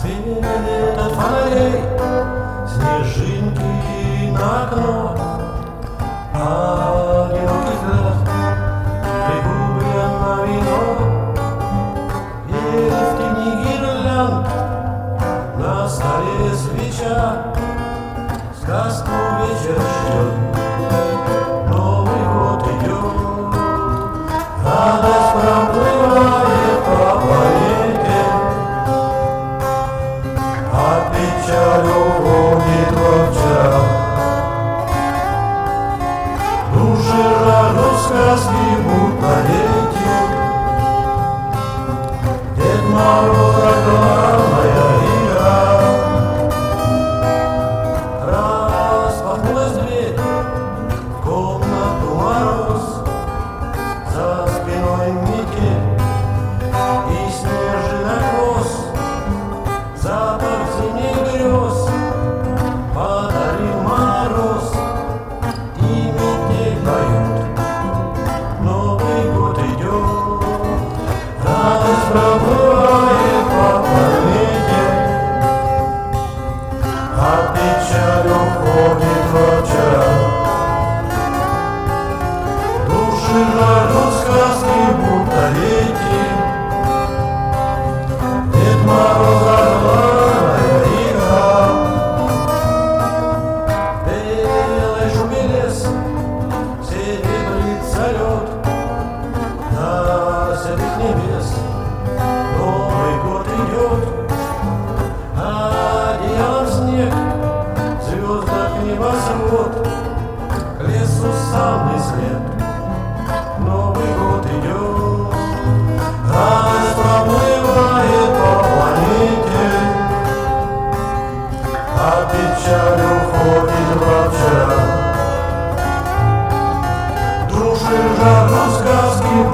Свет от фонарей, снежинки на окно, одинокий взгляд пригублен на вино. И в тени гирлянд на столе свеча, сказку вечер ждет, Новый год идет, радость проплывает по планете, а печаль уходит во вчера. Души жаждут сказки, будто дети, Дед Мороз — главная игра. Распахнулась дверь, в комнату мороз, за спиной метель и снежный хвост. Запах зимних грез подарил мороз, и метель поет, Новый год идет, радость проплывает по планете, а печаль уходит во вчера. Души жаждут сказки, будто дети, Дед Мороз — главная игра. Белой шубе лес, серебрится лед, до седых небес Новый год идет, одеялом снег, в звездах небосвод, к лесу самый след. Новый год идет, радость проплывает по планете, а печаль уходит во вчера. Души жаждут сказки,